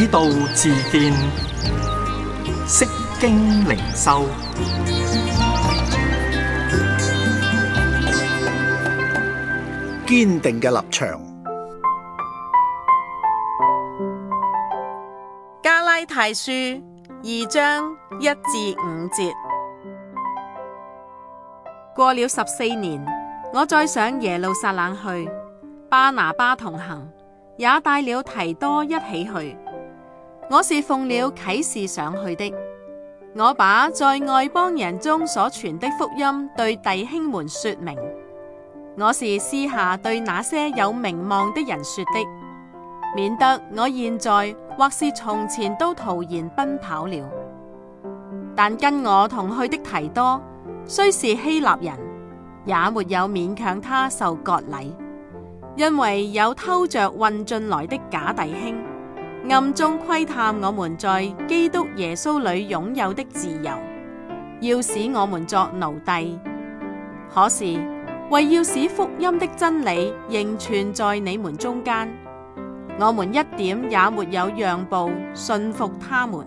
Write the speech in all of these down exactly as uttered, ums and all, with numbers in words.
道自見，釋經靈修， 堅定嘅立場。 加拉太書二章一至五節。過了十四年，我再上耶路撒冷去，巴拿巴同行，也帶了提多一起去。我是奉了啟示上去的。我把在外邦人中所傳的福音對弟兄們說明。我是私下對那些有名望的人說的，免得我現在或是從前都徒然奔跑了。但跟我同去的提多，雖是希臘人，也沒有勉強他受割禮，因為有偷着混進來的假弟兄，暗中窺探我們在基督耶穌裏擁有的自由，要使我們作奴隸。可是為要使福音的真理仍存在你們中間，我們一點也沒有讓步順服他們。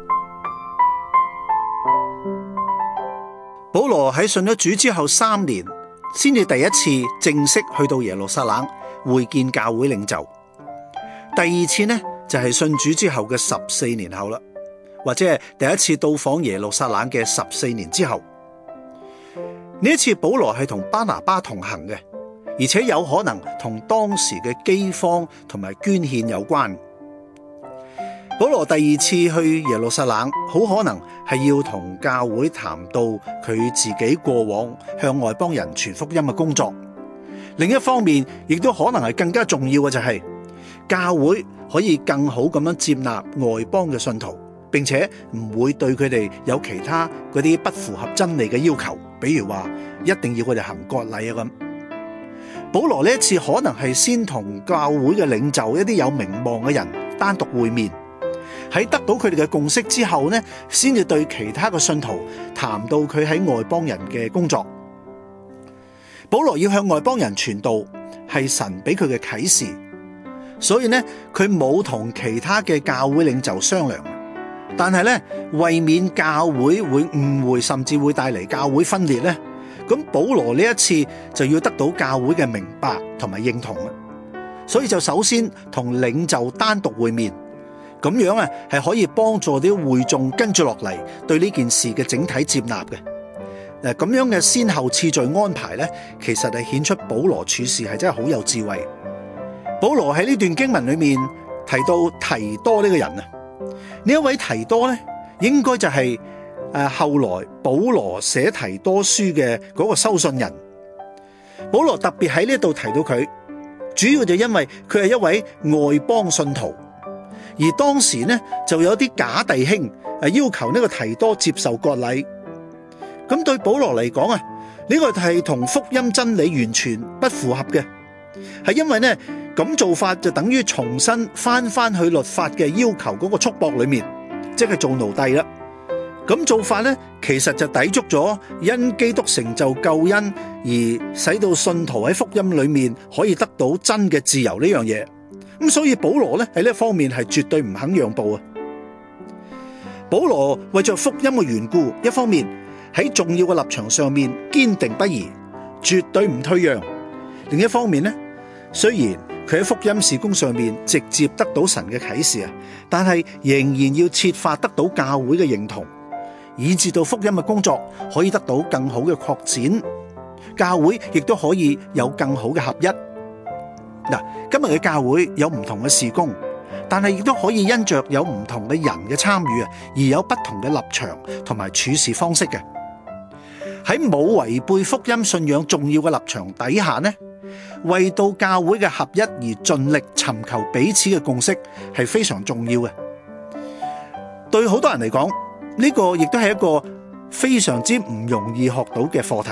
保羅喺信咗主之後三年，先至第一次正式去到耶路撒冷會見教會領袖。第二次呢，就係信主之後嘅十四年後啦，或者係第一次到訪耶路撒冷嘅十四年之後。呢一次保羅係同巴拿巴同行嘅，而且有可能同當時嘅饑荒同埋捐獻有關。保羅第二次去耶路撒冷，好可能係要同教會談到佢自己過往向外邦人傳福音嘅工作。另一方面，亦都可能係更加重要嘅就係教會可以更好咁樣接納外邦嘅信徒，並且唔會對佢哋有其他嗰啲不符合真理嘅要求，比如話一定要佢哋行割禮啊咁。保羅呢一次可能係先同教會嘅領袖一啲有名望嘅人單獨會面，喺得到佢哋嘅共識之後呢，先至對其他嘅信徒談到佢喺外邦人嘅工作。保羅要向外邦人傳道，係神俾佢嘅啟示，所以呢，佢冇同其他嘅教會領袖商量。但係咧，為免教會會誤會，甚至會帶嚟教會分裂咧，咁保羅呢一次就要得到教會嘅明白同埋認同啦。所以就首先同領袖單獨會面，咁樣啊係可以幫助啲會眾跟住落嚟對呢件事嘅整體接納嘅。誒，咁樣嘅先後次序安排咧，其實係顯出保羅處事係真係好有智慧。保羅喺呢段經文裏面提到提多呢個人啊。呢一位提多咧，應該就係誒後來保羅寫提多書嘅嗰個收信人。保羅特別喺呢度提到佢，主要就因為佢係一位外邦信徒，而當時呢就有啲假弟兄誒要求呢個提多接受割禮。咁對保羅嚟講啊，呢個係同福音真理完全不符合嘅，係因為呢。咁做法就等於重新翻翻去律法嘅要求嗰個束縛裏面，即係做奴隸啦。咁做法呢，其實就抵觸咗因基督成就救恩而使到信徒喺福音裏面可以得到真嘅自由呢樣嘢。咁所以保羅呢喺呢一方面係絕對唔肯讓步啊。保羅為着福音嘅緣故，一方面喺重要嘅立場上面堅定不移，絕對唔退讓；另一方面呢，雖然佢喺福音事工上面直接得到神嘅啟示啊，但係仍然要設法得到教會嘅認同，以致到福音嘅工作可以得到更好嘅擴展，教會亦都可以有更好嘅合一。嗱，今日嘅教會有唔同嘅事工，但係亦都可以因着有唔同嘅人嘅參與啊，而有不同嘅立場同埋處事方式嘅。喺冇違背福音信仰重要嘅立場底下呢，為到教會嘅合一而盡力尋求彼此嘅共識係非常重要嘅。對好多人嚟講，呢個亦都係一個非常之唔容易學到嘅課題。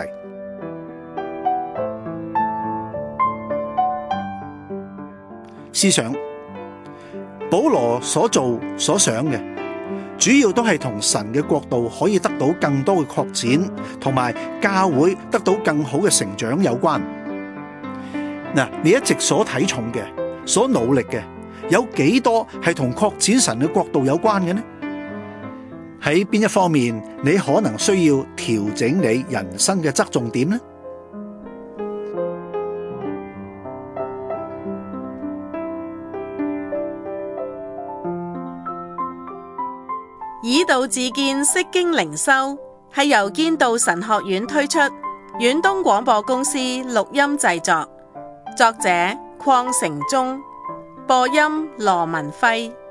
試想，保羅所做所想嘅，主要都係同神嘅國度可以得到更多嘅擴展，同埋教會得到更好嘅成長有關。嗱，你一直所睇重嘅、所努力嘅， 有幾多係同擴展神嘅國度有關嘅呢？喺邊一方面你可能需要調整你人生嘅側重點呢？ 以道自見，釋經靈修係由堅道神學院推出，遠東廣播公司錄音製作，作者鄺成忠，播音羅文輝。